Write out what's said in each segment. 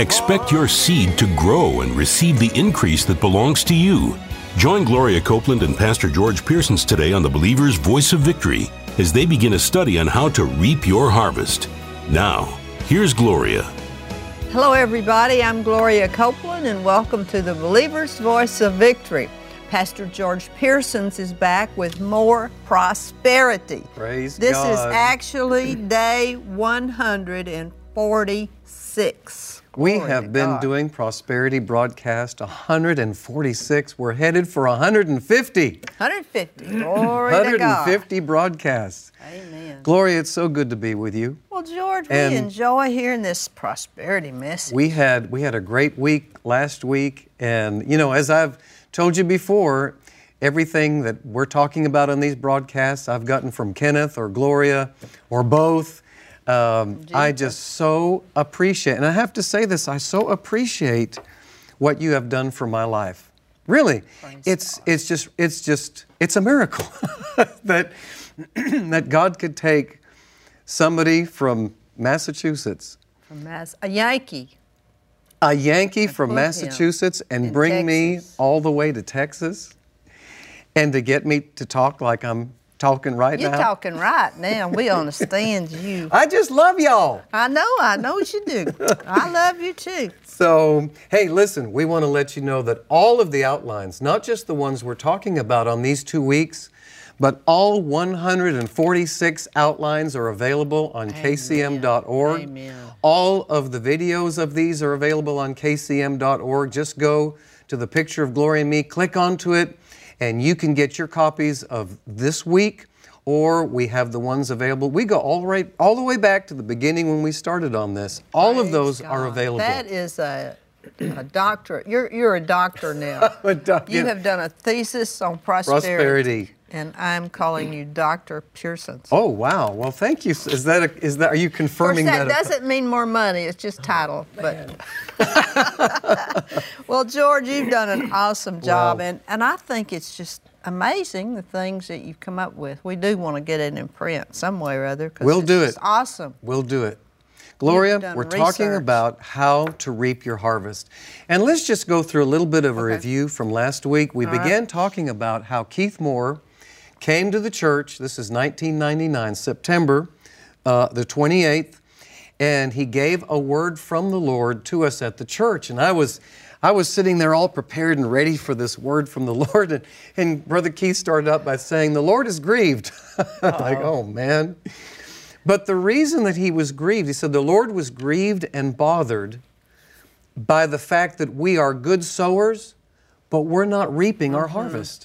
Expect your seed to grow and receive the increase that belongs to you. Join Gloria Copeland and Pastor George Pearsons today on the Believer's Voice of Victory as they begin a study on how to reap your harvest. Now, here's Gloria. Hello everybody, I'm Gloria Copeland and welcome to the Believer's Voice of Victory. Pastor George Pearsons is back with more prosperity. Praise this God. This is actually day 146. We have been doing prosperity broadcast 146. We're headed for 150. 150. Glory 150 to God. Broadcasts. Amen. Gloria, it's so good to be with you. Well, George, we enjoy hearing this prosperity message. We had a great week last week, and you know, as I've told you before, everything that we're talking about on these broadcasts, I've gotten from Kenneth or Gloria or both. I just so appreciate, and I have to say this, I so appreciate what you have done for my life. Really, it's a miracle that God could take somebody from Massachusetts, a Yankee from Massachusetts, and bring me all the way to Texas, and to get me to talk like I'm talking right now. You're talking right now. We understand you. I just love y'all. I know what you do. I love you too. So, hey, listen, we want to let you know that all of the outlines, not just the ones we're talking about on these 2 weeks, but all 146 outlines are available on kcm.org. Amen. All of the videos of these are available on kcm.org. Just go to the picture of Gloria and me, click onto it, and you can get your copies of this week, or we have the ones available. We go all the way back to the beginning when we started on this. All of those are available. That is a doctorate. You're a doctor now. You have done a thesis on prosperity. And I'm calling you Dr. Pearsons. Oh, wow. Well, thank you. Are you confirming that? Of course, that doesn't mean more money. It's just title. But well, George, you've done an awesome job. Wow. And I think it's just amazing the things that you've come up with. We do want to get it in print some way or other. We'll do it. It's awesome. We'll do it. Gloria, we're talking about how to reap your harvest. And let's just go through a little bit of a review from last week. We began talking about how Keith Moore came to the church. This is 1999, September the 28th, and he gave a word from the Lord to us at the church. And I was sitting there all prepared and ready for this word from the Lord, and Brother Keith started out by saying, "The Lord is grieved." Like, oh man. But the reason that he was grieved, he said, the Lord was grieved and bothered by the fact that we are good sowers, but we're not reaping our harvest.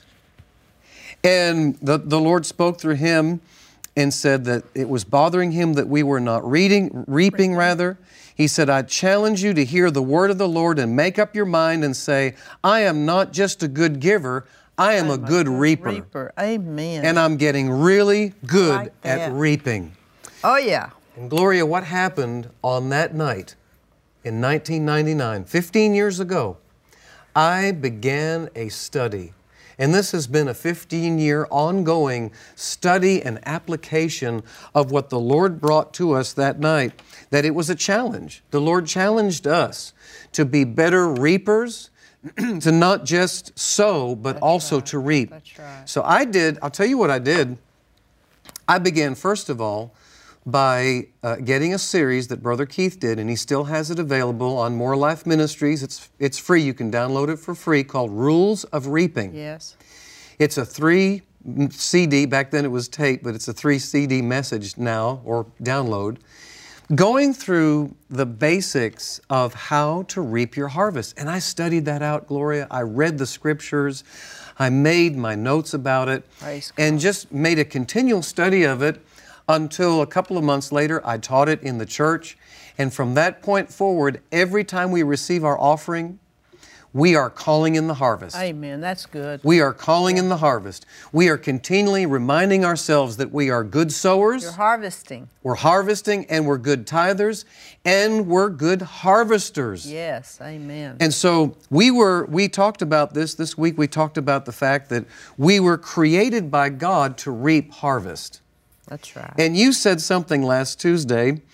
And the Lord spoke through him and said that it was bothering him that we were not reaping. He said, I challenge you to hear the word of the Lord and make up your mind and say, I am not just a good giver, I am a good reaper. Amen. And I'm getting really good at reaping. Oh, yeah. And Gloria, what happened on that night in 1999, 15 years ago? I began a study. And this has been a 15-year ongoing study and application of what the Lord brought to us that night, that it was a challenge. The Lord challenged us to be better reapers, to not just sow, but also to reap. That's right. So I'll tell you what I did. I began, first of all, by getting a series that Brother Keith did, and he still has it available on More Life Ministries. It's free. You can download it for free, called Rules of Reaping. Yes. It's a 3 CD, back then it was tape, but it's a 3 CD message now, or download, going through the basics of how to reap your harvest. And I studied that out, Gloria. I read the scriptures. I made my notes about it, and just made a continual study of it until a couple of months later, I taught it in the church. And from that point forward, every time we receive our offering, we are calling in the harvest. Amen. That's good. We are calling in the harvest. We are continually reminding ourselves that we are good sowers. You're harvesting. We're harvesting, and we're good tithers, and we're good harvesters. Yes. Amen. And so we talked about this week. We talked about the fact that we were created by God to reap harvest. That's right. And you said something last Tuesday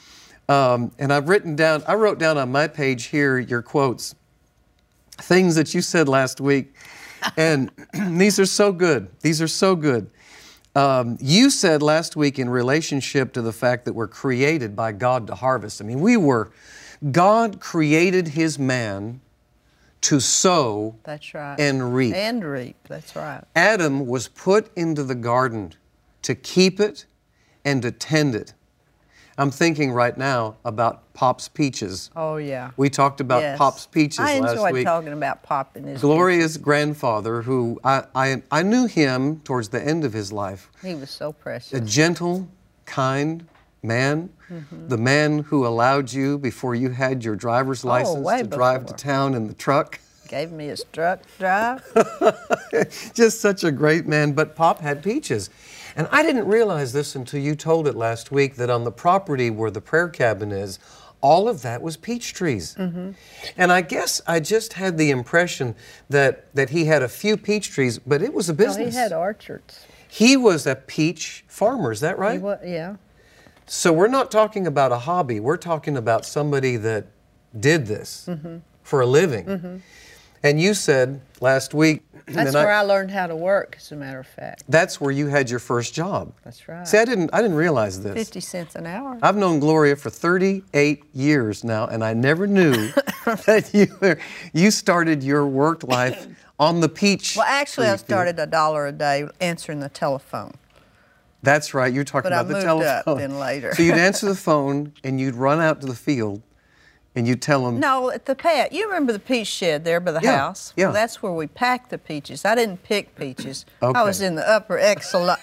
And I wrote down on my page here your quotes, things that you said last week. And these are so good. These are so good. You said last week in relationship to the fact that we're created by God to harvest. I mean, God created His man to sow That's right. and reap. And reap, that's right. Adam was put into the garden to keep it and to tend it. I'm thinking right now about Pop's peaches. Oh, yeah. We talked about Yes. Pop's peaches last week. I enjoyed talking about Pop and his Gloria's grandfather, who I knew him towards the end of his life. He was so precious. A gentle, kind man. The man who allowed you, before you had your driver's license, way to drive to before. town in the truck. Gave me his truck drive. Just such a great man. But Pop had peaches. And I didn't realize this until you told it last week, that on the property where the prayer cabin is, all of that was peach trees. And I guess I just had the impression that he had a few peach trees, but it was a business. No, he had orchards. He was a peach farmer, is that right? Yeah. So we're not talking about a hobby. We're talking about somebody that did this for a living. And you said last week... That's where I learned how to work, as a matter of fact. That's where you had your first job. That's right. See, I didn't realize this. 50 cents an hour. I've known Gloria for 38 years now, and I never knew that you started your work life on the peach. Well, actually, tree I started $1 a day answering the telephone. That's right. You're talking about the telephone. But I moved up then later. So you'd answer the phone, and you'd run out to the field, and you'd tell them... No, at the pad. You remember the peach shed there by the house? Yeah. Well, that's where we packed the peaches. I didn't pick peaches. Okay. I was in the upper echelon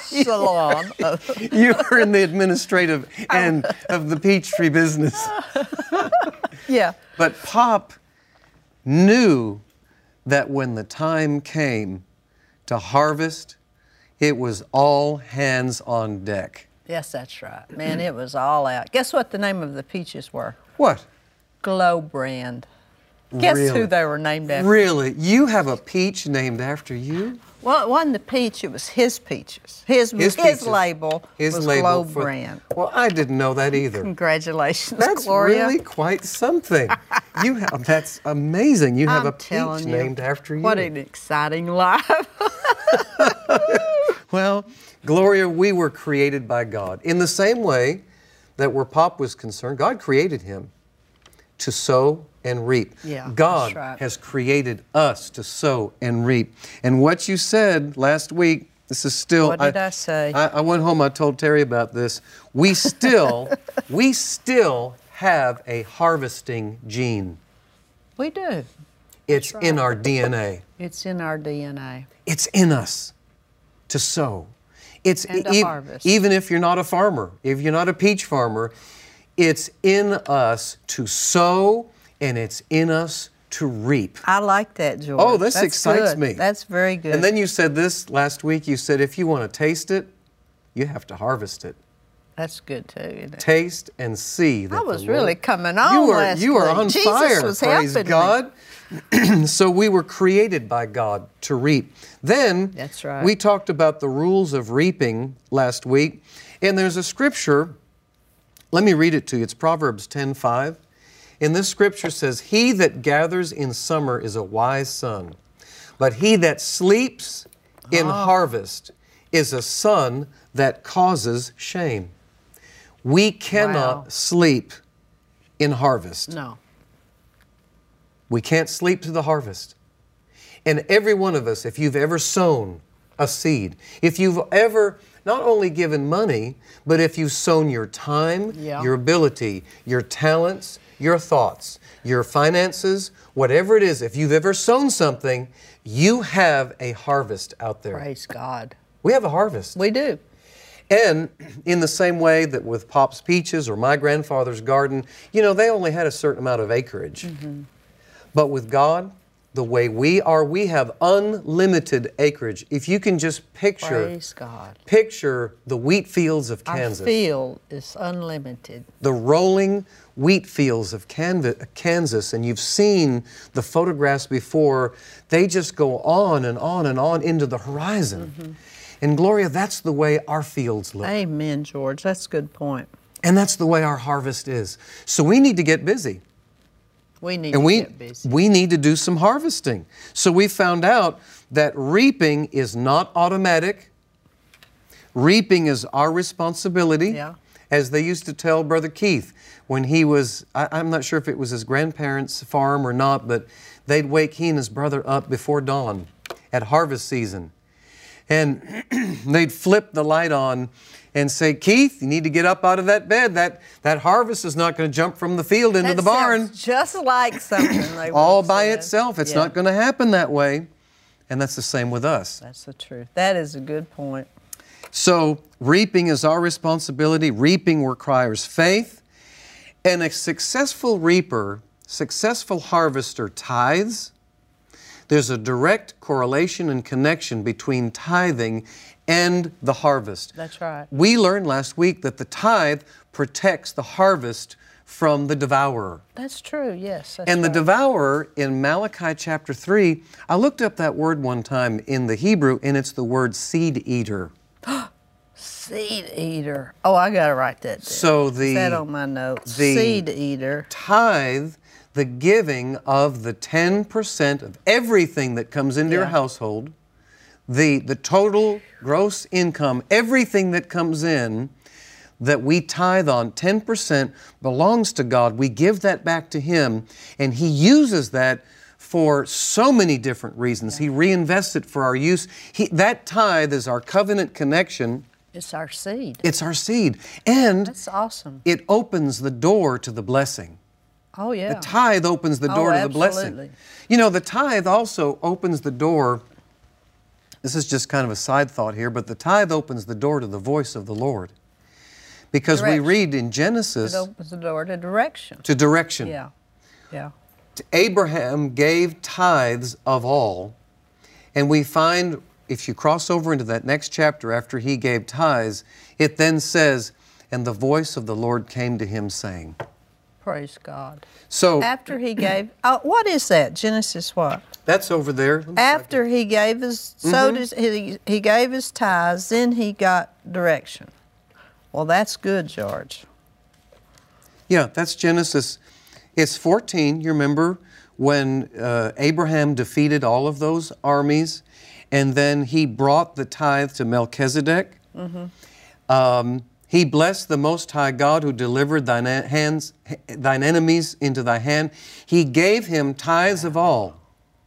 of... You were in the administrative end of the peach tree business. Yeah. But Pop knew that when the time came to harvest, it was all hands on deck. Yes, that's right. Man, it was all out. Guess what the name of the peaches were? What? Glow Brand. Guess Really? who they were named after? Really? You have a peach named after you? Well, it wasn't the peach, it was his peaches. His peaches. label was Glow Brand. Well, I didn't know that either. Congratulations, That's Gloria. really quite something. That's amazing. You have I'm a peach telling you, named after you. What an exciting life. Well, Gloria, we were created by God. In the same way that where Pop was concerned, God created him to sow and reap. Yeah, God that's right. has created us to sow and reap. And what you said last week, this is still... What did I say? I went home, I told Terry about this. We still have a harvesting gene. We do. It's in our DNA. It's in our DNA. It's in us to sow. It's And to harvest. Even if you're not a farmer, if you're not a peach farmer, it's in us to sow and it's in us to reap. I like that, George. Oh, this That's excites good. me. That's very good. And then you said this last week, you said if you want to taste it, you have to harvest it. That's good too, isn't it? Taste and see that I was the Lord- really coming on last You are week. on Jesus fire, was praise helping me. God. So we were created by God to reap. Then That's right. we talked about the rules of reaping last week. And there's a scripture, let me read it to you. It's Proverbs 10:5. In this scripture says, "He that gathers in summer is a wise son, but he that sleeps in harvest is a son that causes shame." We cannot Wow. sleep in harvest. No. We can't sleep to the harvest. And every one of us, if you've ever sown a seed, if you've ever not only given money, but if you've sown your time, Yeah. your ability, your talents, your thoughts, your finances, whatever it is, if you've ever sown something, you have a harvest out there. Praise God. We have a harvest. We do. And in the same way that with Pop's Peaches or my grandfather's garden, you know, they only had a certain amount of acreage. But with God, the way we are, we have unlimited acreage. If you can just Praise God. picture the wheat fields of Our Kansas, field is unlimited. the rolling wheat fields of Kansas, and you've seen the photographs before, they just go on and on and on into the horizon. And Gloria, that's the way our fields look. Amen, George. That's a good point. And that's the way our harvest is. So we need to get busy. We need to get busy. We need to do some harvesting. So we found out that reaping is not automatic. Reaping is our responsibility. Yeah. As they used to tell Brother Keith when he was, I'm not sure if it was his grandparents' farm or not, but they'd wake he and his brother up before dawn at harvest season. And they'd flip the light on and say, Keith, you need to get up out of that bed. That harvest is not going to jump from the field into the barn. Just like something they all by itself. It's not going to happen that way. And that's the same with us. That's the truth. That is a good point. So reaping is our responsibility. Reaping requires faith. And a successful reaper, successful harvester tithes. There's a direct correlation and connection between tithing and the harvest. That's right. We learned last week that the tithe protects the harvest from the devourer. That's true, yes. That's and the right. devourer in Malachi chapter 3, I looked up that word one time in the Hebrew, and it's the word seed eater. Seed eater. Oh, I got to write that down. So Is that on my notes? the Seed eater. Tithe, the giving of the 10% of everything that comes into your household, the total gross income, everything that comes in that we tithe on, 10% belongs to God. We give that back to Him, and He uses that for so many different reasons. He reinvests it for our use. That tithe is our covenant connection. It's our seed. It's our seed. And that's awesome. It opens the door to the blessing. Oh, yeah. The tithe opens the door to the blessing. You know, the tithe also opens the door. This is just kind of a side thought here, but the tithe opens the door to the voice of the Lord. Because we read in Genesis... It opens the door to direction. To direction. Yeah, yeah. Abraham gave tithes of all, and we find, if you cross over into that next chapter after he gave tithes, it then says, and the voice of the Lord came to him saying. Praise God. So after he gave, what is that? Genesis what? That's over there. After he gave his, he gave his tithes, then he got direction. Well, that's good, George. Yeah, that's Genesis. It's 14, you remember, when Abraham defeated all of those armies, and then he brought the tithe to Melchizedek. He blessed the Most High God who delivered thine enemies into thy hand. He gave him tithes of all.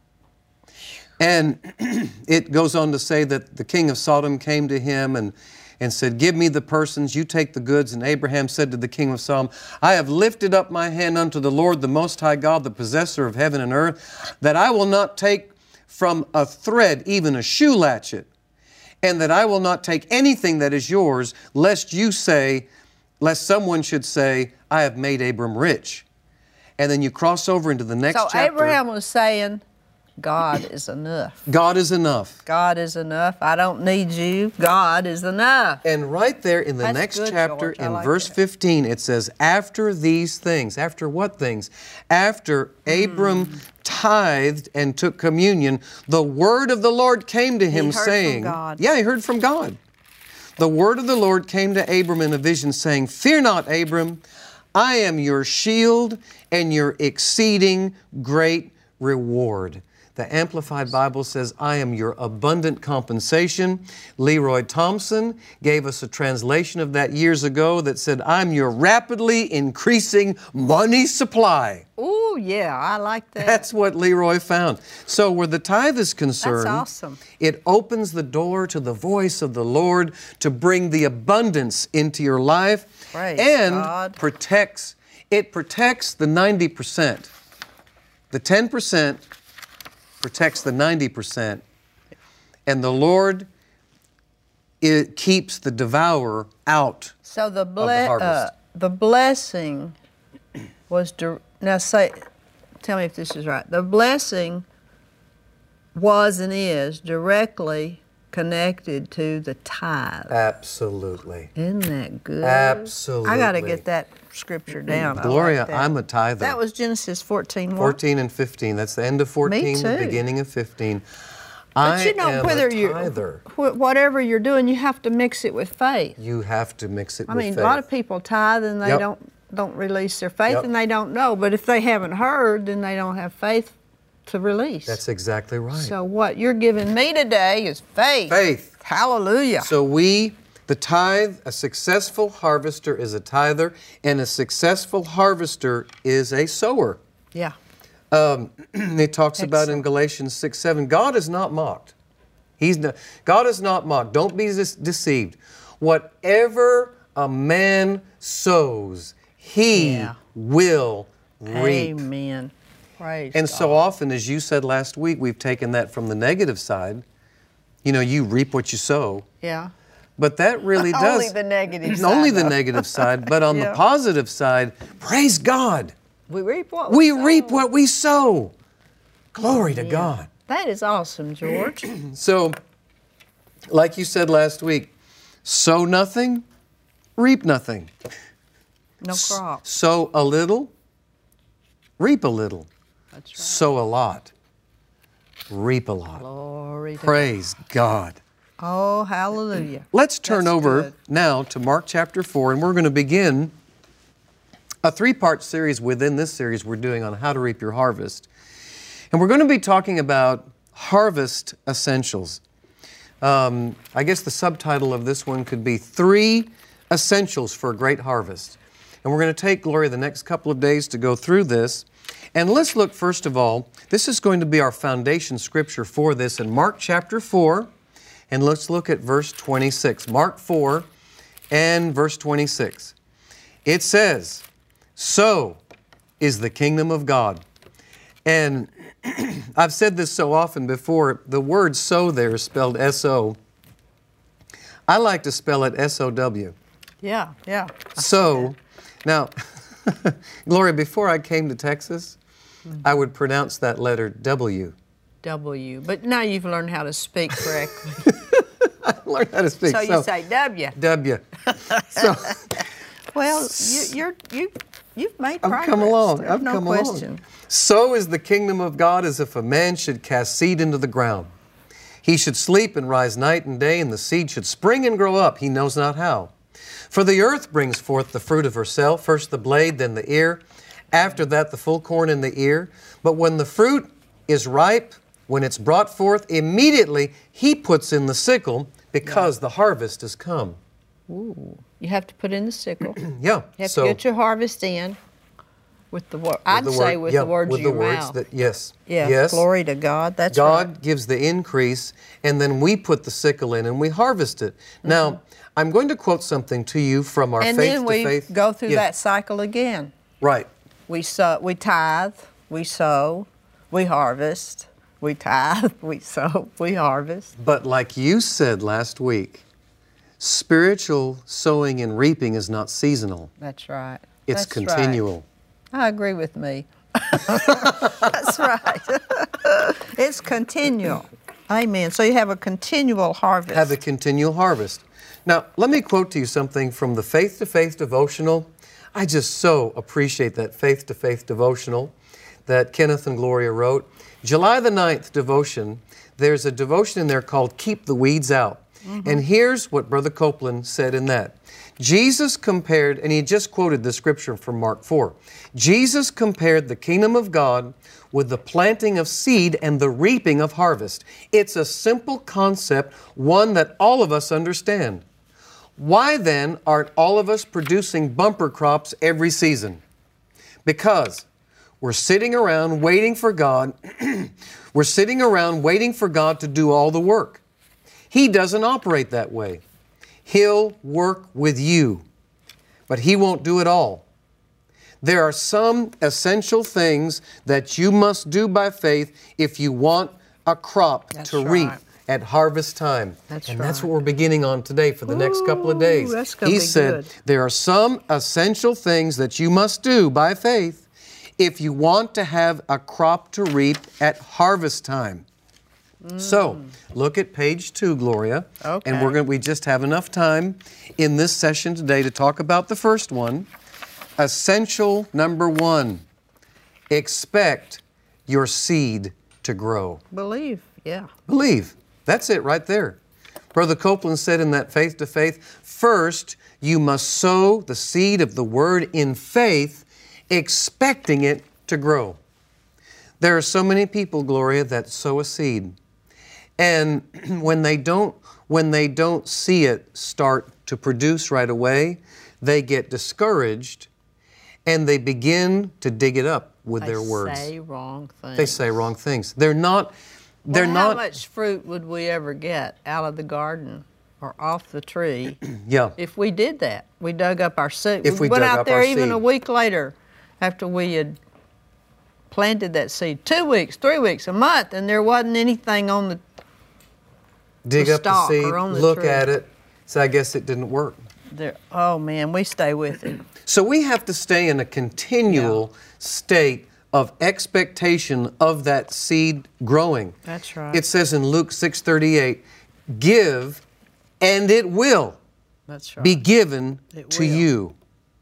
And it goes on to say that the king of Sodom came to him and said, give me the persons, you take the goods. And Abraham said to the king of Sodom, I have lifted up my hand unto the Lord, the Most High God, the possessor of heaven and earth, that I will not take from a thread even a shoe latchet, and that I will not take anything that is yours, lest someone should say, I have made Abram rich. And then you cross over into the next chapter. So Abraham was saying, God is enough. God is enough. God is enough. I don't need you. God is enough. And right there in the next chapter, in verse 15, it says, after these things. After what things? After Abram tithed and took communion, the word of the Lord came to him saying, from God. Yeah, he heard from God. The word of the Lord came to Abram in a vision saying, fear not, Abram, I am your shield and your exceeding great reward. The Amplified Bible says, I am your abundant compensation. Leroy Thompson gave us a translation of that years ago that said, I'm your rapidly increasing money supply. Oh, yeah, I like that. That's what Leroy found. So where the tithe is concerned, that's awesome. It opens the door to the voice of the Lord to bring the abundance into your life. Praise and God. protects the 90%. The 10% protects the 90%, and the Lord keeps the devourer out of the harvest. The blessing was, tell me if this is right. The blessing was and is directly connected to the tithe. Absolutely. Isn't that good? Absolutely. I got to get that scripture down. Gloria, like I'm a tither. That was Genesis 14. 14 and 15. That's the end of 14, Me too. the beginning of 15. But you know, whatever you're doing, you have to mix it with faith. You have to mix it with faith. I mean, a lot of people tithe and they don't release their faith, and they don't know. But if they haven't heard, then they don't have faith to release. That's exactly right. So what you're giving me today is faith. Faith. Hallelujah. So the tithe, a successful harvester is a tither, and a successful harvester is a sower. Yeah. It talks about in Galatians 6:7, God is not mocked. God is not mocked. Don't be deceived. Whatever a man sows, he will reap. Amen. Praise and God. So often, as you said last week, we've taken that from the negative side. You know, you reap what you sow. Yeah. But that really does. Only the negative side. Only the negative side. But on the positive side, praise God. We reap what we sow. reap what we sow. Glory to God. That is awesome, George. So, like you said last week, sow nothing, reap nothing. No crop. Sow a little, reap a little. That's right. Sow a lot, reap a lot. Glory to Praise God. Oh, hallelujah. Let's turn over now to Mark chapter 4, and we're going to begin a 3-part series within this series we're doing on how to reap your harvest. And we're going to be talking about harvest essentials. I guess the subtitle of this one could be 3 Essentials for a Great Harvest. And we're going to take, Gloria, the next couple of days to go through this. And let's look, first of all, this is going to be our foundation scripture for this in Mark chapter 4. And let's look at verse 26. Mark 4 and verse 26. It says, "So is the kingdom of God." And I've said this so often before, the word "so" there is spelled S-O. I like to spell it S-O-W. Yeah. So, now, Gloria, before I came to Texas, I would pronounce that letter W. W. But now you've learned how to speak correctly. I learned how to speak. So you say W. W. So, well, you've made progress. I've come along. There's I've no come question. along. So is the kingdom of God as if a man should cast seed into the ground. He should sleep and rise night and day, and the seed should spring and grow up, he knows not how. For the earth brings forth the fruit of herself, first the blade, then the ear, after that the full corn in the ear. But when the fruit is ripe, when it's brought forth, immediately he puts in the sickle, because the harvest has come. Ooh. You have to put in the sickle. Yeah. You have to get your harvest in with the word. I'd say with the words of your mouth. Yes. Yes. Glory to God. That's God right. gives the increase, and then we put the sickle in and we harvest it. Now, I'm going to quote something to you from our Faith to Faith. And then we go through that cycle again. Right. We tithe, we sow, we harvest. We tithe, we sow, we harvest. But like you said last week, spiritual sowing and reaping is not seasonal. That's right. It's continual. Right. I agree with me. That's right. It's continual. Amen. So you have a continual harvest. Have a continual harvest. Now, let me quote to you something from the Faith to Faith devotional. I just so appreciate that Faith to Faith devotional that Kenneth and Gloria wrote. July the 9th devotion, there's a devotion in there called Keep the Weeds Out. And here's what Brother Copeland said in that. Jesus compared, and he just quoted the scripture from Mark 4. Jesus compared the kingdom of God with the planting of seed and the reaping of harvest. It's a simple concept, one that all of us understand. Why then aren't all of us producing bumper crops every season? Because we're sitting around waiting for God. We're sitting around waiting for God to do all the work. He doesn't operate that way. He'll work with you, but He won't do it all. There are some essential things that you must do by faith if you want a crop to reap at harvest time. That's what we're beginning on today for the next couple of days. He said, there are some essential things that you must do by faith if you want to have a crop to reap at harvest time. So, look at page 2, Gloria. Okay. And we just have enough time in this session today to talk about the first one. Essential number 1, expect your seed to grow. Believe, Yeah. Believe. That's it right there. Brother Copeland said in that Faith to Faith, first, you must sow the seed of the Word in faith, expecting it to grow. There are so many people, Gloria, that sow a seed. And when they don't see it start to produce right away, they get discouraged and they begin to dig it up with their words. They say wrong things. They say wrong things. They're not. How much fruit would we ever get out of the garden or off the tree? Yeah. If we did that, we dug up our seed. If we went dug out up there our even seed. a week later, after we had planted that seed, 2 weeks, 3 weeks, a month, and there wasn't anything on the dig up the stalk seed, or on the look tree. at it. So I guess it didn't work. There. Oh man, we stay with it. So we have to stay in a continual state of expectation of that seed growing. That's right. It says in Luke 6:38, give and it will That's right. be given It to will. you.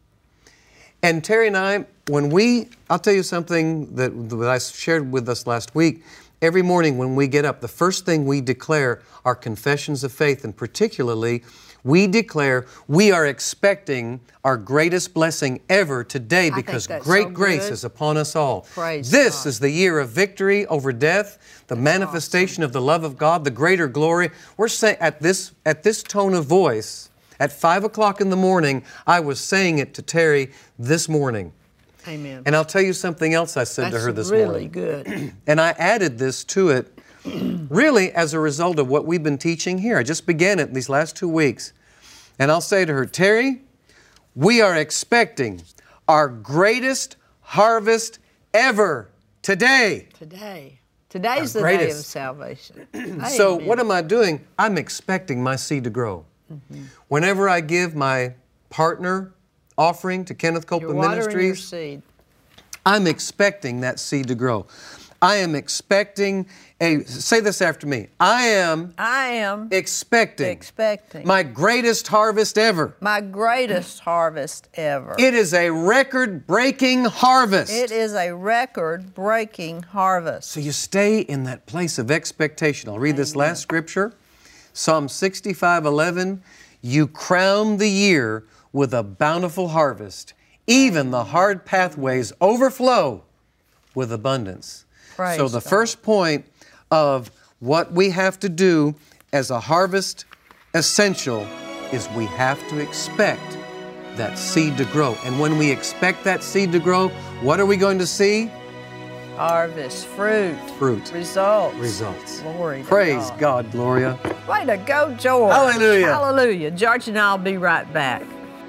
And Terry and I, I'll tell you something that I shared with us last week. Every morning when we get up, the first thing we declare are confessions of faith, and particularly we declare we are expecting our greatest blessing ever today because that's great so grace good. is upon us all. Praise This God. is the year of victory over death, the manifestation of the love of God, the greater glory. We're saying at this tone of voice, at 5 o'clock in the morning, I was saying it to Terry this morning. Amen. And I'll tell you something else I said to her this really morning. good. And I added this to it really as a result of what we've been teaching here. I just began it these last 2 weeks. And I'll say to her, Terry, we are expecting our greatest harvest ever today. Today's the day of salvation. So Amen. what am I doing? I'm expecting my seed to grow. Mm-hmm. Whenever I give my partner offering to Kenneth You're Copeland watering your Ministries, seed. I'm expecting that seed to grow. I am expecting say this after me. I am expecting my greatest harvest ever. My greatest harvest ever. It is a record-breaking harvest. It is a record-breaking harvest. So you stay in that place of expectation. I'll read this last scripture. Psalm 65:11. You crown the year with a bountiful harvest. Even the hard pathways overflow with abundance. Praise So the God. first point of what we have to do as a harvest essential is we have to expect that seed to grow. And when we expect that seed to grow, what are we going to see? Harvest, fruit, results. Glory to Praise God. God, Gloria. Way to go, George. Hallelujah. Hallelujah. George and I'll be right back.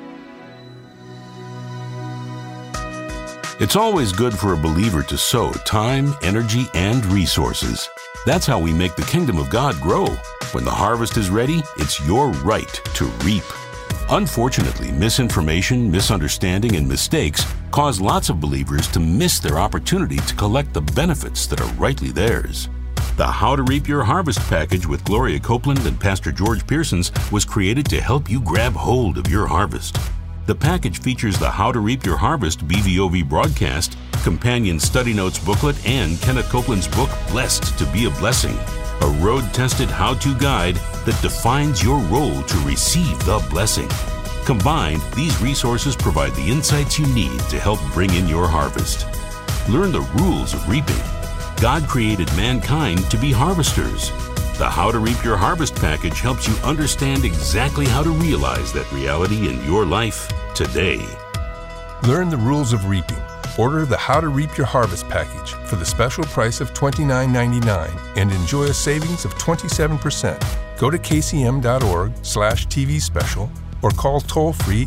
It's always good for a believer to sow time, energy, and resources. That's how we make the kingdom of God grow. When the harvest is ready, it's your right to reap. Unfortunately, misinformation, misunderstanding, and mistakes cause lots of believers to miss their opportunity to collect the benefits that are rightly theirs. The How to Reap Your Harvest package with Gloria Copeland and Pastor George Pearsons was created to help you grab hold of your harvest. The package features the How to Reap Your Harvest BVOV broadcast, companion study notes booklet, and Kenneth Copeland's book, Blessed to Be a Blessing, a road-tested how-to guide that defines your role to receive the blessing. Combined, these resources provide the insights you need to help bring in your harvest. Learn the rules of reaping. God created mankind to be harvesters. The How to Reap Your Harvest package helps you understand exactly how to realize that reality in your life today. Learn the rules of reaping. Order the How to Reap Your Harvest package for the special price of $29.99 and enjoy a savings of 27%. Go to kcm.org/TV special or call toll-free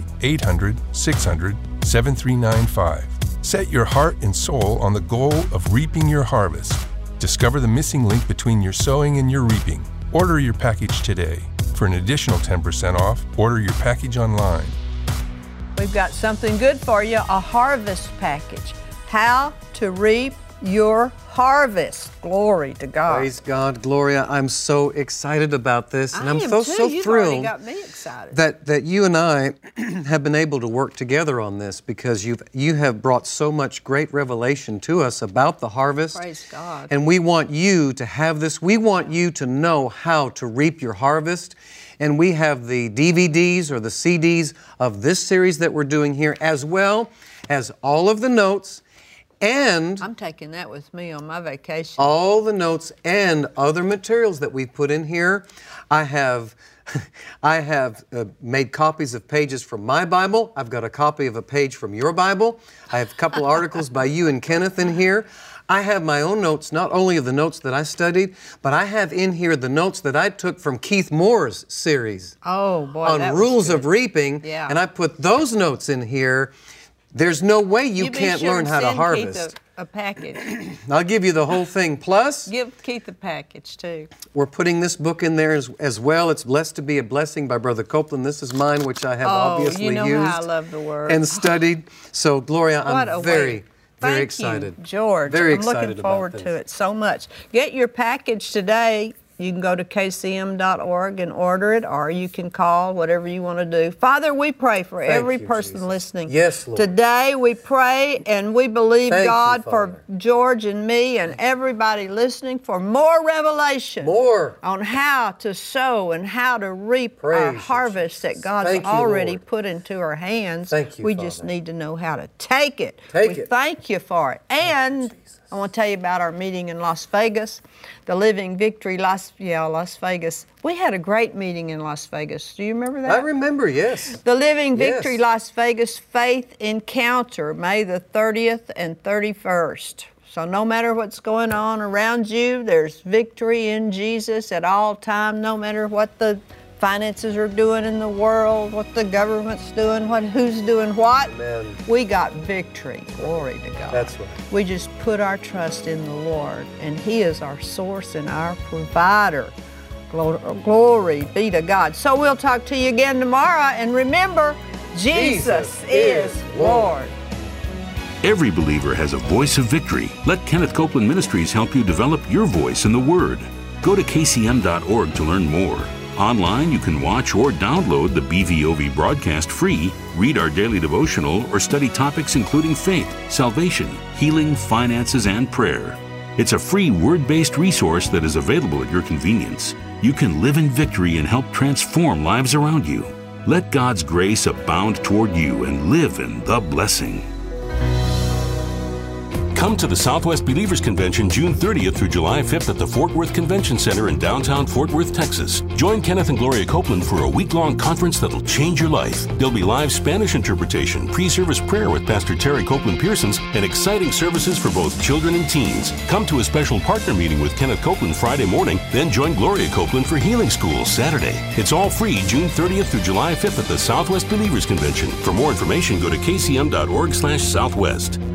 800-600-7395. Set your heart and soul on the goal of reaping your harvest. Discover the missing link between your sowing and your reaping. Order your package today. For an additional 10% off, order your package online. We've got something good for you, a harvest package. How to reap your harvest. Glory to God. Praise God, Gloria. I'm so excited about this, and I'm so You've thrilled got me excited. that you and I have been able to work together on this, because you have brought so much great revelation to us about the harvest. Praise God. And we want you to have this. We want you to know how to reap your harvest. And we have the DVDs or the CDs of this series that we're doing here, as well as all of the notes. And I'm taking that with me on my vacation. All the notes and other materials that we've put in here. I have made copies of pages from my Bible. I've got a copy of a page from your Bible. I have a couple articles by you and Kenneth in here. I have my own notes, not only of the notes that I studied, but I have in here the notes that I took from Keith Moore's series. Oh, boy, on rules of reaping. Yeah. And I put those notes in here. There's no way you can't learn how to harvest. Keith a package. I'll give you the whole thing. Plus, give Keith a package too. We're putting this book in there as well. It's Blessed to be a Blessing by Brother Copeland. This is mine, which I have obviously you know used how I love the Word. and studied. So, Gloria, I'm very excited. You, George. Very I'm excited looking forward about to it so much. Get your package today. You can go to kcm.org and order it, or you can call, whatever you want to do. Father, we pray for every person listening. Yes, Lord. Today we pray and we believe, God, for George and me and everybody listening for more revelation. More. On how to sow and how to reap our harvest that God's already put into our hands. Thank you, we Father. just need to know how to take it. We thank you for it. And I want to tell you about our meeting in Las Vegas, the Living Victory Las Vegas. We had a great meeting in Las Vegas. Do you remember that? I remember, yes. The Living Victory Las Vegas Faith Encounter, May the 30th and 31st. So no matter what's going on around you, there's victory in Jesus at all time, no matter what the finances are doing in the world, what the government's doing, who's doing what. Amen. We got victory. Glory to God. That's right. We just put our trust in the Lord, and He is our source and our provider. Glory be to God. So we'll talk to you again tomorrow, and remember, Jesus is Lord. Every believer has a voice of victory. Let Kenneth Copeland Ministries help you develop your voice in the Word. Go to kcm.org to learn more. Online, you can watch or download the BVOV broadcast free, read our daily devotional, or study topics including faith, salvation, healing, finances, and prayer. It's a free word-based resource that is available at your convenience. You can live in victory and help transform lives around you. Let God's grace abound toward you and live in the blessing. Come to the Southwest Believers Convention June 30th through July 5th at the Fort Worth Convention Center in downtown Fort Worth, Texas. Join Kenneth and Gloria Copeland for a week-long conference that'll change your life. There'll be live Spanish interpretation, pre-service prayer with Pastor Terry Copeland Pearsons, and exciting services for both children and teens. Come to a special partner meeting with Kenneth Copeland Friday morning, then join Gloria Copeland for Healing School Saturday. It's all free June 30th through July 5th at the Southwest Believers Convention. For more information, go to kcm.org/southwest.